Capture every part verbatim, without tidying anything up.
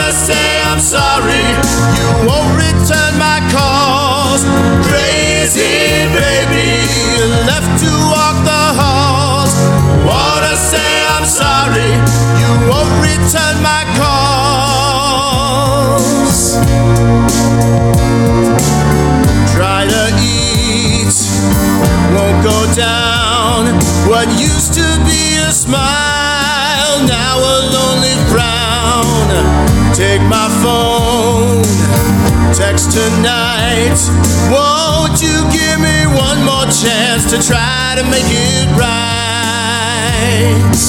Wanna say I'm sorry, you won't return my calls. Crazy baby, you left to walk the halls. Wanna say I'm sorry, you won't return my calls. Try to eat, won't go down. What used to be a smile, now a lonely frown. Take my phone, text tonight. Won't you give me one more chance to try to make it right?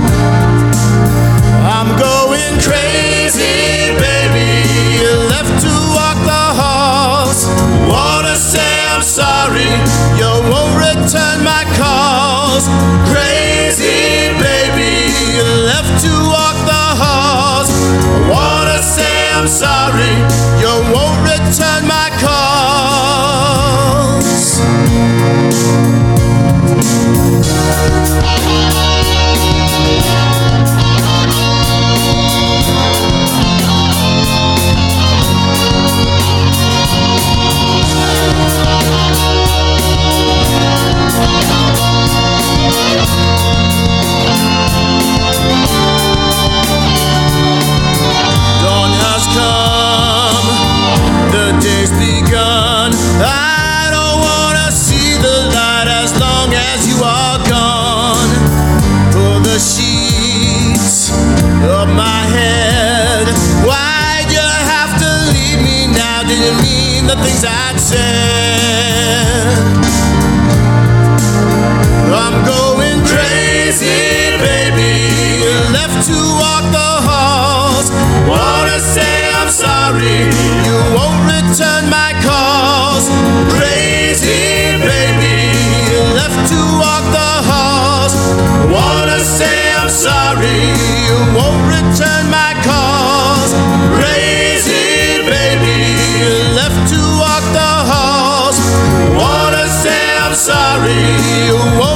I'm going crazy, baby. You left to walk the halls. Wanna say I'm sorry, you won't return my calls. Crazy, baby. You left to walk the halls. Wanna say I'm sorry, you won't return my calls. Dawn has come, the day's begun. I don't wanna see the light as long as you are gone. Pull the sheets of my head. Why'd you have to leave me now? Didn't mean the things I'd said. I'm going crazy, baby. You left to walk the halls. Wanna say I'm sorry, you won't return my calls. Crazy, baby. You left to walk the halls. Wanna say I'm sorry, you won't return my calls. Crazy, baby. You left to walk the halls. Wanna say I'm sorry, you won't